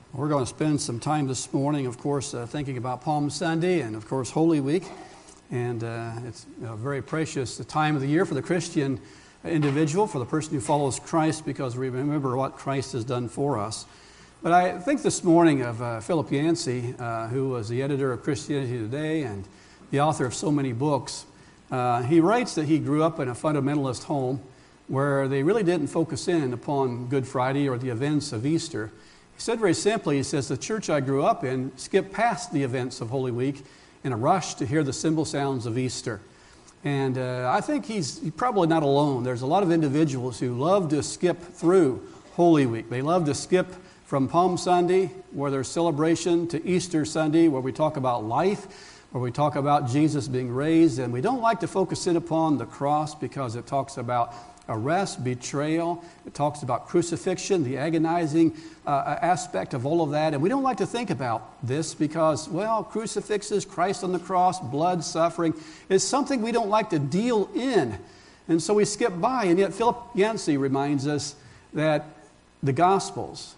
We're going to spend some time this morning, of course, thinking about Palm Sunday and, of course, Holy Week. And it's a very precious time of the year for the Christian individual, for the person who follows Christ, because we remember what Christ has done for us. But I think this morning of Philip Yancey, who was the editor of Christianity Today and the author of so many books. He writes that he grew up in a fundamentalist home where they really didn't focus in upon Good Friday or the events of Easter. He said very simply, he says, the church I grew up in skipped past the events of Holy Week in a rush to hear the cymbal sounds of Easter. And I think he's probably not alone. There's a lot of individuals who love to skip through Holy Week. They love to skip from Palm Sunday, where there's celebration, to Easter Sunday, where we talk about life, where we talk about Jesus being raised. And we don't like to focus in upon the cross because it talks about arrest, betrayal. It talks about crucifixion, the agonizing aspect of all of that. And we don't like to think about this because, well, crucifixes, Christ on the cross, blood, suffering, is something we don't like to deal in. And so we skip by. And yet Philip Yancey reminds us that the Gospels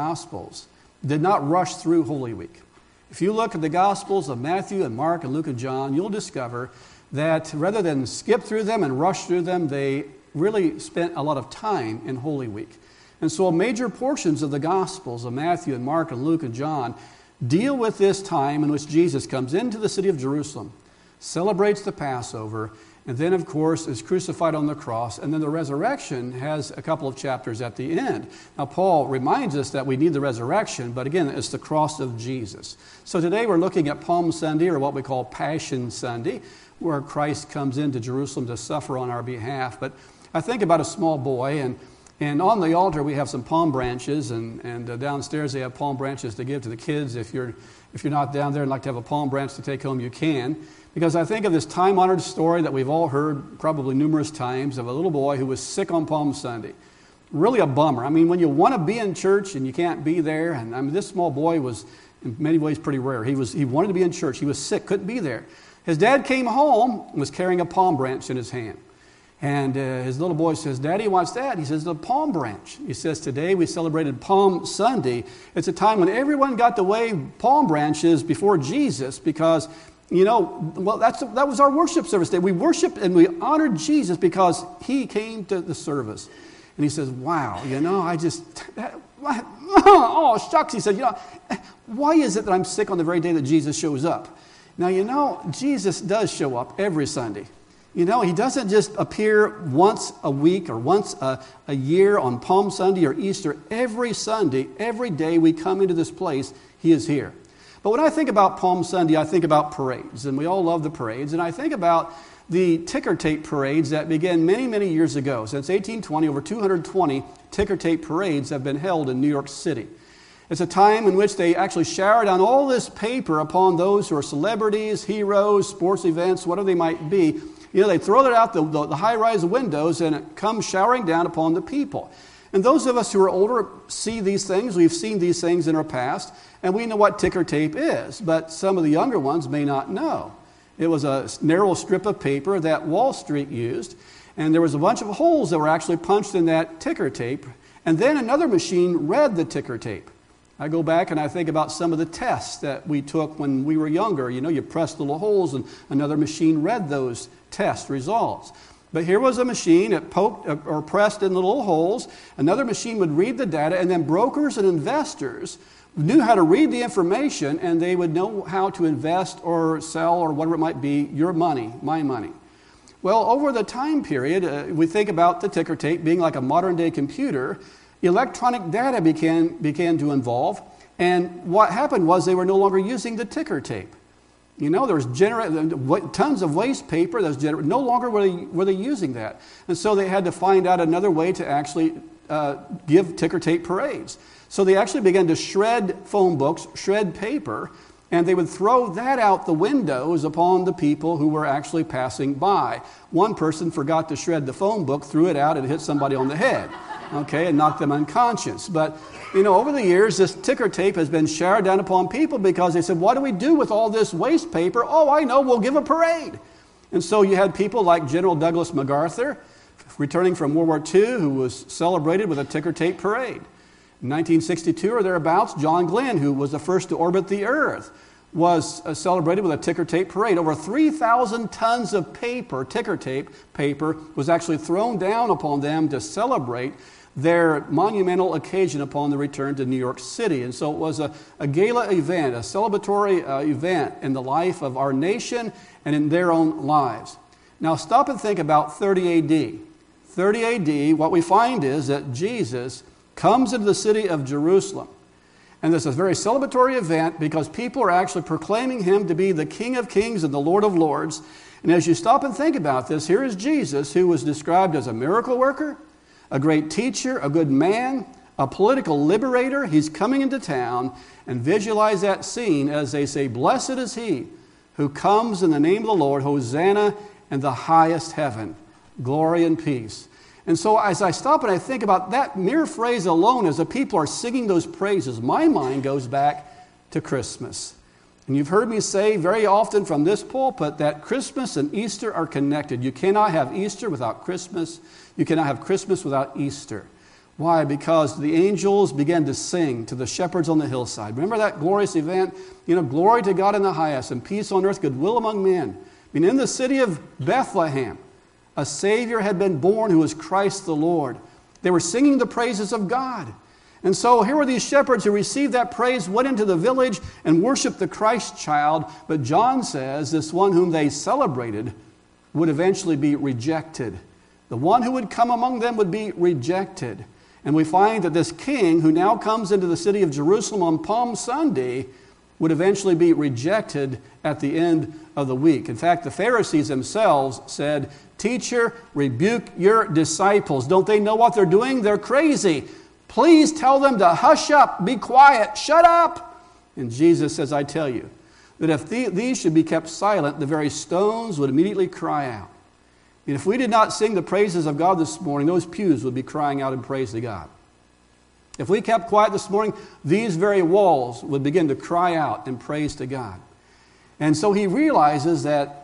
did not rush through Holy Week. If you look at the Gospels of Matthew and Mark and Luke and John, you'll discover that rather than skip through them and rush through them, they really spent a lot of time in Holy Week. And so major portions of the Gospels of Matthew and Mark and Luke and John deal with this time in which Jesus comes into the city of Jerusalem, celebrates the Passover, and then, of course, is crucified on the cross. And then the resurrection has a couple of chapters at the end. Now, Paul reminds us that we need the resurrection, but again, it's the cross of Jesus. So today we're looking at Palm Sunday, or what we call Passion Sunday, where Christ comes into Jerusalem to suffer on our behalf. But I think about a small boy, and on the altar we have some palm branches, and downstairs they have palm branches to give to the kids. If you're not down there and like to have a palm branch to take home, you can. Because I think of this time-honored story that we've all heard probably numerous times of a little boy who was sick on Palm Sunday. Really a bummer. I mean, when you want to be in church and you can't be there, and I mean, this small boy was in many ways pretty rare. He wanted to be in church. He was sick, couldn't be there. His dad came home and was carrying a palm branch in his hand. And his little boy says, "Daddy, what's that?" He says, "The palm branch." He says, "Today we celebrated Palm Sunday. It's a time when everyone got to wave palm branches before Jesus because, that was our worship service day. We worshiped and we honored Jesus because he came to the service." And he says, "Wow, oh, shucks." He said, "Why is it that I'm sick on the very day that Jesus shows up?" Now, Jesus does show up every Sunday. He doesn't just appear once a week or once a year on Palm Sunday or Easter. Every Sunday, every day we come into this place, he is here. But when I think about Palm Sunday, I think about parades, and we all love the parades. And I think about the ticker tape parades that began many, many years ago. Since 1820, over 220 ticker tape parades have been held in New York City. It's a time in which they actually shower down all this paper upon those who are celebrities, heroes, sports events, whatever they might be. They throw it out the high-rise windows, and it comes showering down upon the people. And those of us who are older see these things. We've seen these things in our past, and we know what ticker tape is. But some of the younger ones may not know. It was a narrow strip of paper that Wall Street used, and there was a bunch of holes that were actually punched in that ticker tape, and then another machine read the ticker tape. I go back and I think about some of the tests that we took when we were younger. You pressed little holes and another machine read those test results. But here was a machine, it poked or pressed in the little holes. Another machine would read the data, and then brokers and investors knew how to read the information, and they would know how to invest or sell or whatever it might be, your money, my money. Well, over the time period, we think about the ticker tape being like a modern-day computer. Electronic data began to evolve, and what happened was they were no longer using the ticker tape. There was tons of waste paper. No longer were they using that, and so they had to find out another way to actually give ticker tape parades. So they actually began to shred phone books, shred paper, and they would throw that out the windows upon the people who were actually passing by. One person forgot to shred the phone book, threw it out, and hit somebody on the head. And knocked them unconscious. But, over the years, this ticker tape has been showered down upon people because they said, what do we do with all this waste paper? Oh, I know, we'll give a parade. And so you had people like General Douglas MacArthur, returning from World War II, who was celebrated with a ticker tape parade. In 1962 or thereabouts, John Glenn, who was the first to orbit the Earth, was celebrated with a ticker tape parade. Over 3,000 tons of paper, ticker tape paper, was actually thrown down upon them to celebrate their monumental occasion upon the return to New York City. And so it was a gala event, a celebratory event in the life of our nation and in their own lives. Now stop and think about 30 AD. 30 AD, what we find is that Jesus comes into the city of Jerusalem. And this is a very celebratory event because people are actually proclaiming him to be the King of Kings and the Lord of Lords. And as you stop and think about this, here is Jesus, who was described as a miracle worker, a great teacher, a good man, a political liberator. He's coming into town, and visualize that scene as they say, "Blessed is he who comes in the name of the Lord, Hosanna in the highest heaven, glory and peace." And so as I stop and I think about that mere phrase alone, as the people are singing those praises, my mind goes back to Christmas. And you've heard me say very often from this pulpit that Christmas and Easter are connected. You cannot have Easter without Christmas. You cannot have Christmas without Easter. Why? Because the angels began to sing to the shepherds on the hillside. Remember that glorious event? Glory to God in the highest and peace on earth, goodwill among men. In the city of Bethlehem, a Savior had been born who was Christ the Lord. They were singing the praises of God. And so here were these shepherds who received that praise, went into the village and worshiped the Christ child. But John says this one whom they celebrated would eventually be rejected. The one who would come among them would be rejected. And we find that this king who now comes into the city of Jerusalem on Palm Sunday would eventually be rejected at the end of the week. In fact, the Pharisees themselves said, "Teacher, rebuke your disciples. Don't they know what they're doing? They're crazy. Please tell them to hush up, be quiet, shut up." And Jesus says, "I tell you, that if these should be kept silent, the very stones would immediately cry out." And if we did not sing the praises of God this morning, those pews would be crying out in praise to God. If we kept quiet this morning, these very walls would begin to cry out in praise to God. And so he realizes that,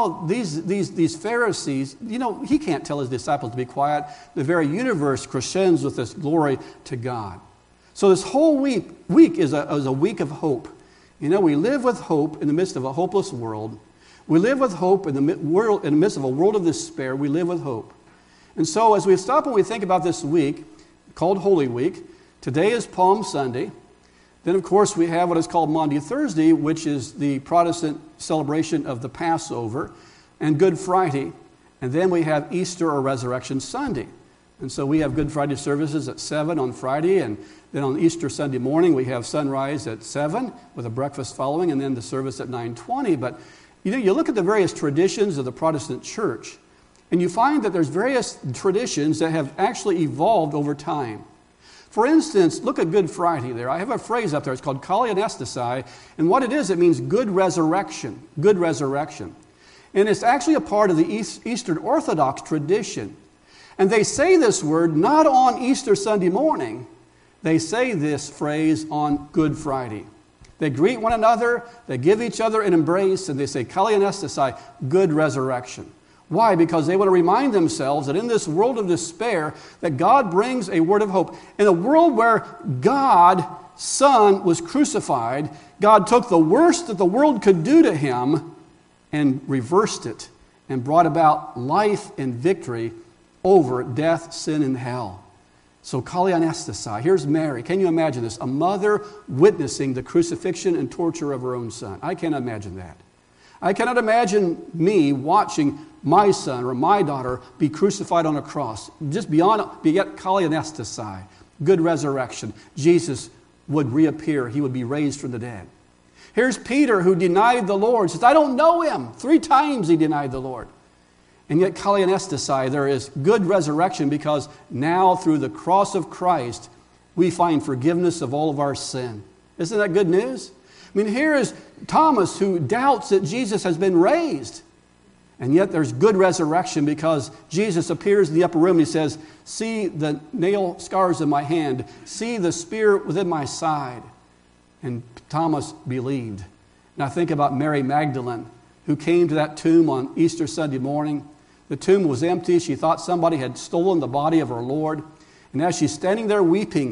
these Pharisees, he can't tell his disciples to be quiet. The very universe crescends with this glory to God. So this whole week is a week of hope. We live with hope in the midst of a hopeless world. We live with hope in the midst of a world of despair. We live with hope. And so as we stop and we think about this week, called Holy Week, today is Palm Sunday. Then, of course, we have what is called Maundy Thursday, which is the Protestant celebration of the Passover, and Good Friday. And then we have Easter or Resurrection Sunday. And so we have Good Friday services at 7 on Friday, and then on Easter Sunday morning we have sunrise at 7 with a breakfast following, and then the service at 9:20. But you look at the various traditions of the Protestant church, and you find that there's various traditions that have actually evolved over time. For instance, look at Good Friday there. I have a phrase up there. It's called Kali Anastasai. And what it is, it means good resurrection. Good resurrection. And it's actually a part of the Eastern Orthodox tradition. And they say this word not on Easter Sunday morning. They say this phrase on Good Friday. They greet one another, they give each other an embrace, and they say Kali Anastasai, good resurrection. Why? Because they want to remind themselves that in this world of despair, that God brings a word of hope. In a world where God, Son, was crucified, God took the worst that the world could do to him and reversed it and brought about life and victory over death, sin, and hell. So Kali Anastasai, here's Mary. Can you imagine this? A mother witnessing the crucifixion and torture of her own son. I can't imagine that. I cannot imagine me watching my son or my daughter be crucified on a cross. Just beyond Kali Anastasai, good resurrection. Jesus would reappear. He would be raised from the dead. Here's Peter who denied the Lord. Says, I don't know him. 3 times he denied the Lord. And yet Kali Anastasai, there is good resurrection because now through the cross of Christ, we find forgiveness of all of our sin. Isn't that good news? I mean, here is Thomas who doubts that Jesus has been raised. And yet there's good resurrection because Jesus appears in the upper room and he says, see the nail scars in my hand, see the spear within my side. And Thomas believed. And I think about Mary Magdalene who came to that tomb on Easter Sunday morning. The tomb was empty. She thought somebody had stolen the body of her Lord. And as she's standing there weeping,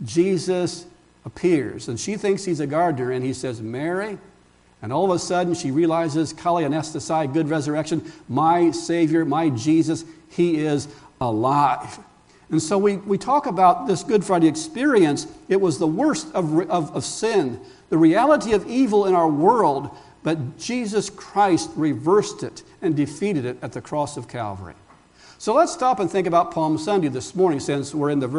Jesus appears. And she thinks he's a gardener, and he says, Mary. And all of a sudden, she realizes, Kali Anastasai, good resurrection, my Savior, my Jesus, he is alive. And so we talk about this Good Friday experience. It was the worst of sin, the reality of evil in our world, but Jesus Christ reversed it and defeated it at the cross of Calvary. So let's stop and think about Palm Sunday this morning, since we're in the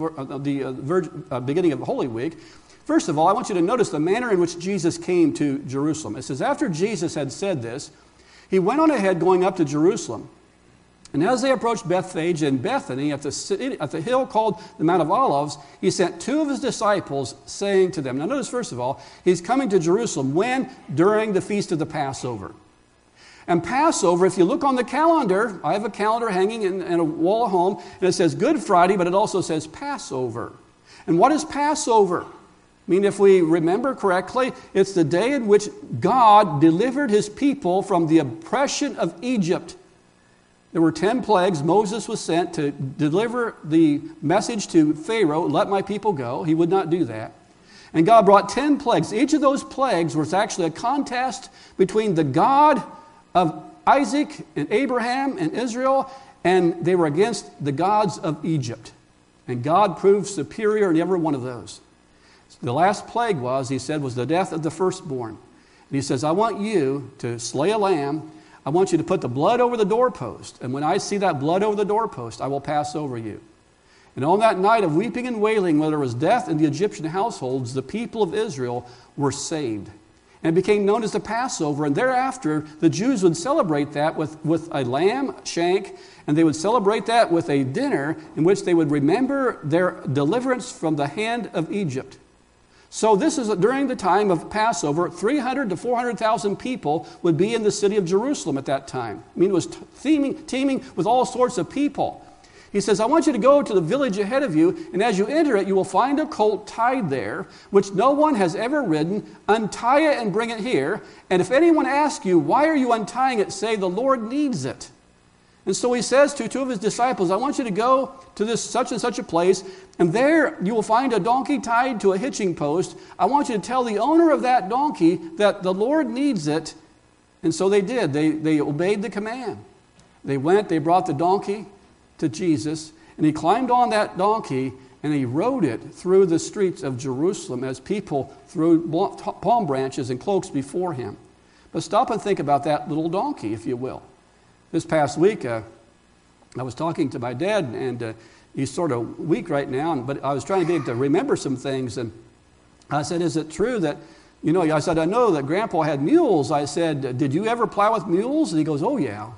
beginning of Holy Week. First of all, I want you to notice the manner in which Jesus came to Jerusalem. It says, after Jesus had said this, he went on ahead going up to Jerusalem. And as they approached Bethphage and Bethany at the hill called the Mount of Olives, he sent two of his disciples, saying to them, now notice first of all, he's coming to Jerusalem. When? During the feast of the Passover. And Passover, if you look on the calendar, I have a calendar hanging in a wall at home, and it says Good Friday, but it also says Passover. And what is Passover? I mean, if we remember correctly, it's the day in which God delivered his people from the oppression of Egypt. There were 10 plagues. Moses was sent to deliver the message to Pharaoh, let my people go. He would not do that. And God brought 10 plagues. Each of those plagues was actually a contest between the God of Isaac and Abraham and Israel, and they were against the gods of Egypt. And God proved superior in every one of those. The last plague was the death of the firstborn. And he says, I want you to slay a lamb. I want you to put the blood over the doorpost. And when I see that blood over the doorpost, I will pass over you. And on that night of weeping and wailing, when there was death in the Egyptian households, the people of Israel were saved. And it became known as the Passover. And thereafter, the Jews would celebrate that with a lamb shank, and they would celebrate that with a dinner in which they would remember their deliverance from the hand of Egypt. So this is during the time of Passover. 300 to 400,000 people would be in the city of Jerusalem at that time. I mean, it was teeming with all sorts of people. He says, I want you to go to the village ahead of you, and as you enter it, you will find a colt tied there, which no one has ever ridden. Untie it and bring it here. And if anyone asks you, why are you untying it, say, the Lord needs it. And so he says to two of his disciples, I want you to go to this such and such a place, and there you will find a donkey tied to a hitching post. I want you to tell the owner of that donkey that the Lord needs it. And so they did. They obeyed the command. They went, they brought the donkey to Jesus, and he climbed on that donkey, and he rode it through the streets of Jerusalem as people threw palm branches and cloaks before him. But stop and think about that little donkey, if you will. This past week, I was talking to my dad, and he's sort of weak right now, but I was trying to be able to remember some things, and I said, is it true that, I said, I know that Grandpa had mules. I said, did you ever plow with mules? And he goes, oh yeah.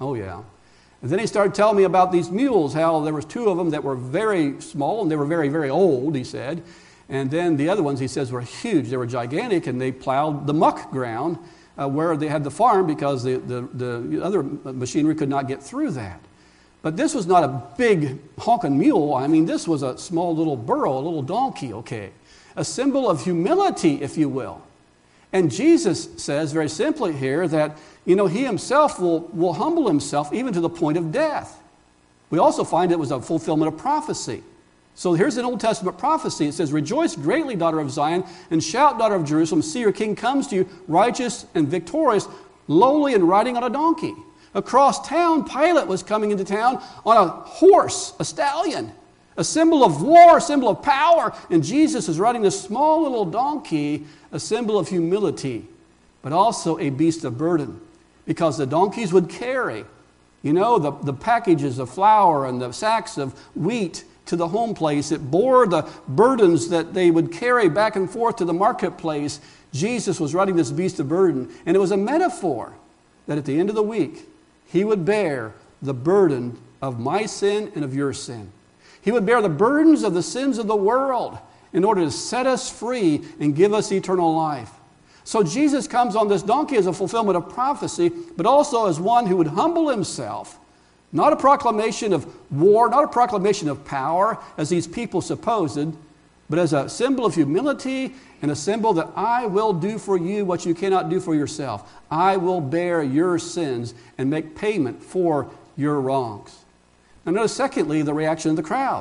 And then he started telling me about these mules, how there was two of them that were very small, and they were very, very old, he said. And then the other ones, he says, were huge. They were gigantic, and they plowed the muck ground where they had the farm, because the other machinery could not get through that. But this was not a big honking mule. I mean, this was a small little burro, a little donkey, okay? A symbol of humility, if you will. And Jesus says very simply here that, he himself will humble himself even to the point of death. We also find it was a fulfillment of prophecy. So here's an Old Testament prophecy. It says, rejoice greatly, daughter of Zion, and shout, daughter of Jerusalem. See, your king comes to you, righteous and victorious, lowly and riding on a donkey. Across town, Pilate was coming into town on a horse, a stallion, a symbol of war, a symbol of power. And Jesus is riding this small little donkey, a symbol of humility, but also a beast of burden, because the donkeys would carry, the packages of flour and the sacks of wheat to the home place. It bore the burdens that they would carry back and forth to the marketplace. Jesus was riding this beast of burden, and it was a metaphor that at the end of the week, he would bear the burden of my sin and of your sin. He would bear the burdens of the sins of the world in order to set us free and give us eternal life. So Jesus comes on this donkey as a fulfillment of prophecy, but also as one who would humble himself. Not a proclamation of war, not a proclamation of power, as these people supposed, but as a symbol of humility and a symbol that I will do for you what you cannot do for yourself. I will bear your sins and make payment for your wrongs. Now notice, secondly, the reaction of the crowd.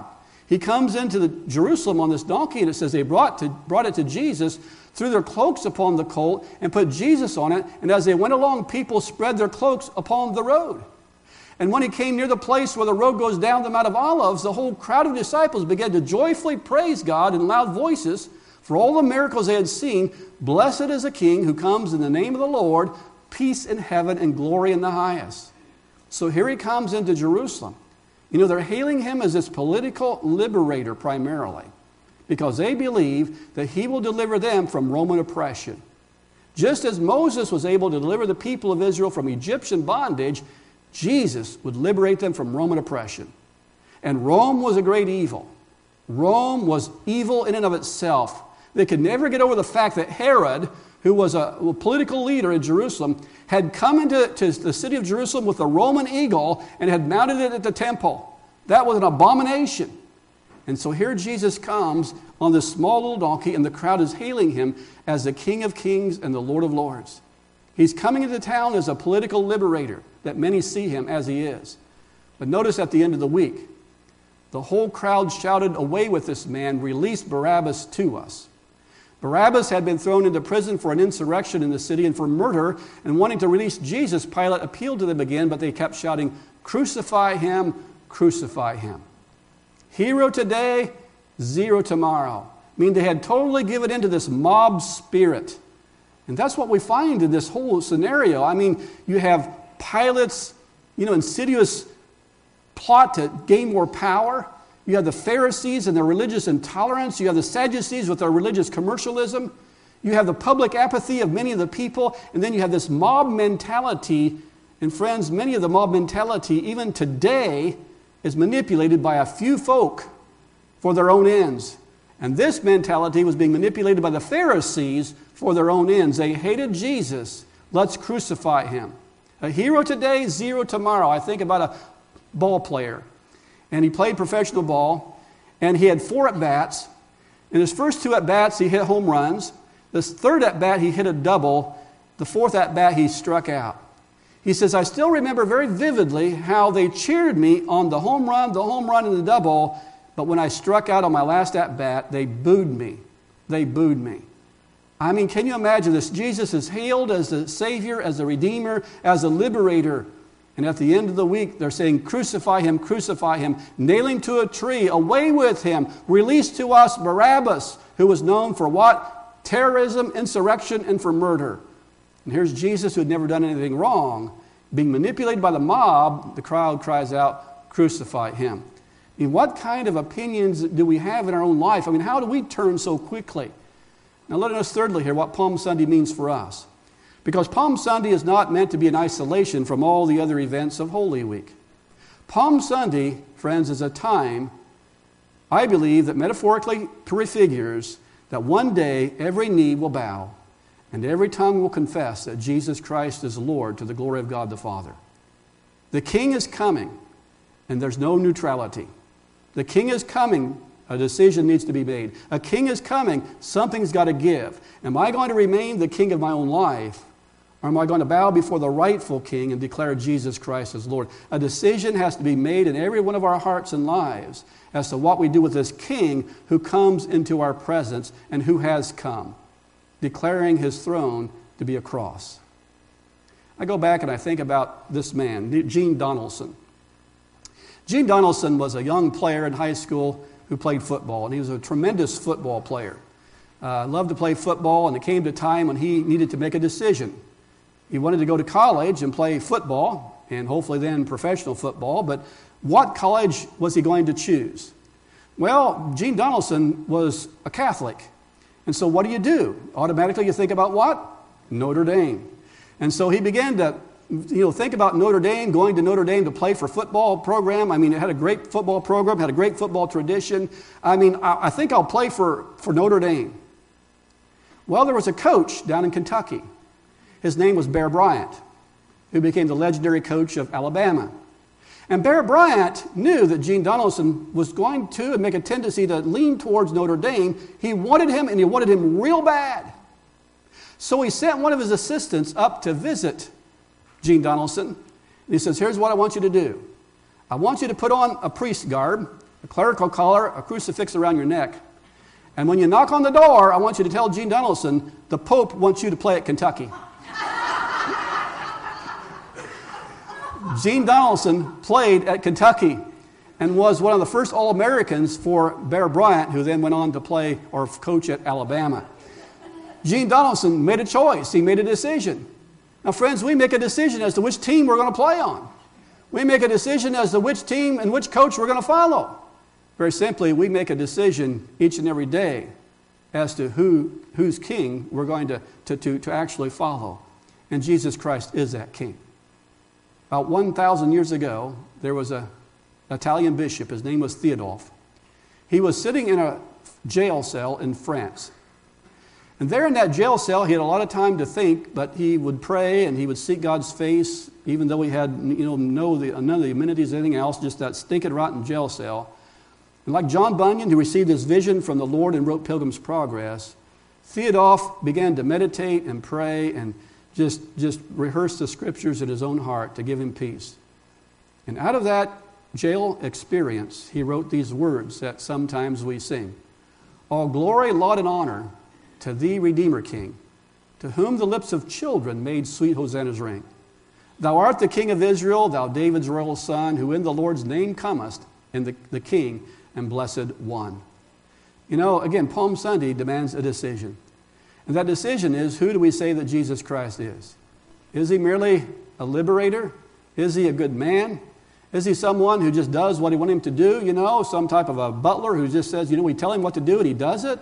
He comes into Jerusalem on this donkey, and it says they brought it to Jesus, threw their cloaks upon the colt, and put Jesus on it. And as they went along, people spread their cloaks upon the road. And when he came near the place where the road goes down the Mount of Olives, the whole crowd of disciples began to joyfully praise God in loud voices for all the miracles they had seen. Blessed is the King who comes in the name of the Lord, peace in heaven and glory in the highest. So here he comes into Jerusalem. You know, they're hailing him as this political liberator primarily, because they believe that he will deliver them from Roman oppression. Just as Moses was able to deliver the people of Israel from Egyptian bondage, Jesus would liberate them from Roman oppression. And Rome was a great evil. Rome was evil in and of itself. They could never get over the fact that Herod, who was a political leader in Jerusalem, had come into the city of Jerusalem with a Roman eagle and had mounted it at the temple. That was an abomination. And so here Jesus comes on this small little donkey, and the crowd is hailing him as the King of Kings and the Lord of Lords. He's coming into town as a political liberator that many see him as he is. But notice at the end of the week, the whole crowd shouted, "Away with this man, release Barabbas to us." Barabbas had been thrown into prison for an insurrection in the city and for murder, and wanting to release Jesus, Pilate appealed to them again, but they kept shouting, "Crucify him, crucify him." Hero today, zero tomorrow. I mean, they had totally given into this mob spirit. And that's what we find in this whole scenario. I mean, you have Pilate's, insidious plot to gain more power. You have the Pharisees and their religious intolerance. You have the Sadducees with their religious commercialism. You have the public apathy of many of the people. And then you have this mob mentality. And friends, many of the mob mentality, even today, is manipulated by a few folk for their own ends. And this mentality was being manipulated by the Pharisees for their own ends. They hated Jesus. Let's crucify him. A hero today, zero tomorrow. I think about a ball player. And he played professional ball. And he had 4 at-bats. In his first 2 at-bats, he hit home runs. This 3rd at-bat, he hit a double. The 4th at-bat, he struck out. He says, I still remember very vividly how they cheered me on the home run, and the double. But when I struck out on my last at-bat, they booed me. They booed me. I mean, can you imagine this? Jesus is hailed as the Savior, as the Redeemer, as the Liberator. And at the end of the week, they're saying, crucify him, nail him to a tree, away with him, release to us Barabbas, who was known for what? Terrorism, insurrection, and for murder. And here's Jesus, who had never done anything wrong, being manipulated by the mob. The crowd cries out, crucify him. I mean, what kind of opinions do we have in our own life? I mean, how do we turn so quickly? Now, let us thirdly hear what Palm Sunday means for us. Because Palm Sunday is not meant to be in isolation from all the other events of Holy Week. Palm Sunday, friends, is a time, I believe, that metaphorically prefigures that one day every knee will bow and every tongue will confess that Jesus Christ is Lord to the glory of God the Father. The King is coming, and there's no neutrality. The King is coming. A decision needs to be made. A king is coming. Something's got to give. Am I going to remain the king of my own life, or am I going to bow before the rightful king and declare Jesus Christ as Lord? A decision has to be made in every one of our hearts and lives as to what we do with this king who comes into our presence and who has come, declaring his throne to be a cross. I go back and I think about this man, Gene Donaldson. Gene Donaldson was a young player in high school who played football, and he was a tremendous football player. Loved to play football, and it came to a time when he needed to make a decision. He wanted to go to college and play football, and hopefully then professional football, but what college was he going to choose? Well, Gene Donaldson was a Catholic, and so what do? Automatically you think about what? Notre Dame. And so he began to think about Notre Dame, going to Notre Dame to play for football program. I mean, it had a great football program, had a great football tradition. I mean, I think I'll play for Notre Dame. Well, there was a coach down in Kentucky. His name was Bear Bryant, who became the legendary coach of Alabama. And Bear Bryant knew that Gene Donaldson was going to and make a tendency to lean towards Notre Dame. He wanted him, and he wanted him real bad. So he sent one of his assistants up to visit Gene Donaldson. And he says, here's what I want you to do. I want you to put on a priest garb. a clerical collar, a crucifix around your neck. And when you knock on the door, I want you to tell Gene Donaldson, the Pope wants you to play at Kentucky. Gene Donaldson played at Kentucky and was one of the first All-Americans for Bear Bryant, who then went on to play or coach at Alabama. Gene Donaldson made a choice. He made a decision. Now, friends, we make a decision as to which team we're going to play on. We make a decision as to which team and which coach we're going to follow. Very simply, we make a decision each and every day as to whose king we're going to actually follow. And Jesus Christ is that king. About 1,000 years ago, there was an Italian bishop. His name was Theodulf. He was sitting in a jail cell in France. And there in that jail cell, he had a lot of time to think, but he would pray and he would seek God's face, even though he had none of the amenities, anything else, just that stinking rotten jail cell. And like John Bunyan, who received his vision from the Lord and wrote Pilgrim's Progress, Theodulf began to meditate and pray and just rehearse the scriptures in his own heart to give him peace. And out of that jail experience, he wrote these words that sometimes we sing. All glory, laud, and honor to thee, Redeemer King, to whom the lips of children made sweet hosannas ring. Thou art the King of Israel, thou David's royal son, who in the Lord's name comest, and the King and Blessed One. You know, again, Palm Sunday demands a decision. And that decision is, who do we say that Jesus Christ is? Is he merely a liberator? Is he a good man? Is he someone who just does what he wants him to do? You know, some type of a butler who just says, we tell him what to do and he does it?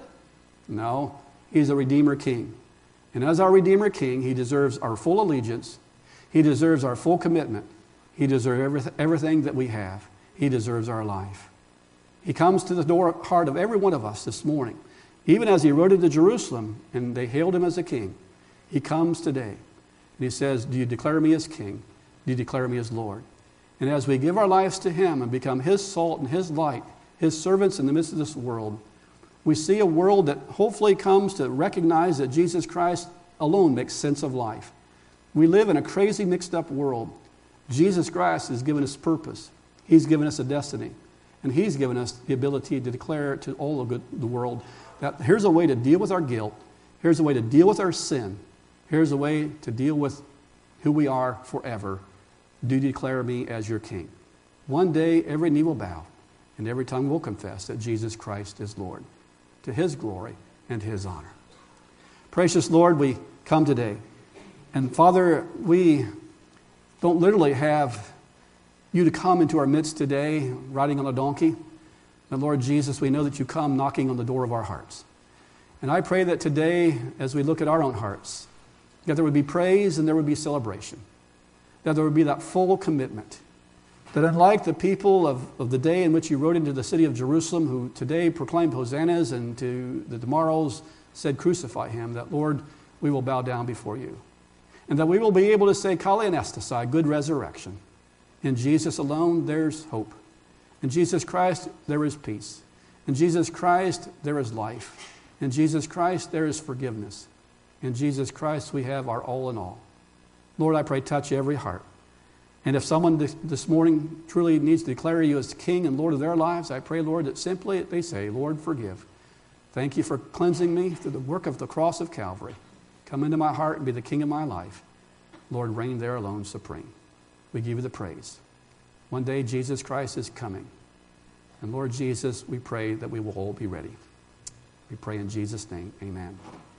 No, he's a Redeemer King. And as our Redeemer King, he deserves our full allegiance. He deserves our full commitment. He deserves everything that we have. He deserves our life. He comes to the heart of every one of us this morning. Even as he rode into Jerusalem and they hailed him as a king, he comes today and he says, do you declare me as king? Do you declare me as Lord? And as we give our lives to him and become his salt and his light, his servants in the midst of this world, we see a world that hopefully comes to recognize that Jesus Christ alone makes sense of life. We live in a crazy, mixed up world. Jesus Christ has given us purpose. He's given us a destiny. And he's given us the ability to declare to all of the world that here's a way to deal with our guilt. Here's a way to deal with our sin. Here's a way to deal with who we are forever. Do you declare me as your king? One day, every knee will bow, and every tongue will confess that Jesus Christ is Lord, to his glory and his honor. Precious Lord, we come today. And Father, we don't literally have you to come into our midst today riding on a donkey. And Lord Jesus, we know that you come knocking on the door of our hearts. And I pray that today, as we look at our own hearts, that there would be praise and there would be celebration. That there would be that full commitment. That unlike the people of the day in which you rode into the city of Jerusalem, who today proclaimed hosannas and to the tomorrows said crucify him, that Lord, we will bow down before you. And that we will be able to say, Kale Anastasai, good resurrection. In Jesus alone, there's hope. In Jesus Christ, there is peace. In Jesus Christ, there is life. In Jesus Christ, there is forgiveness. In Jesus Christ, we have our all in all. Lord, I pray, touch every heart. And if someone this morning truly needs to declare you as King and Lord of their lives, I pray, Lord, that simply they say, Lord, forgive. Thank you for cleansing me through the work of the cross of Calvary. Come into my heart and be the King of my life. Lord, reign there alone supreme. We give you the praise. One day, Jesus Christ is coming. And Lord Jesus, we pray that we will all be ready. We pray in Jesus' name, amen.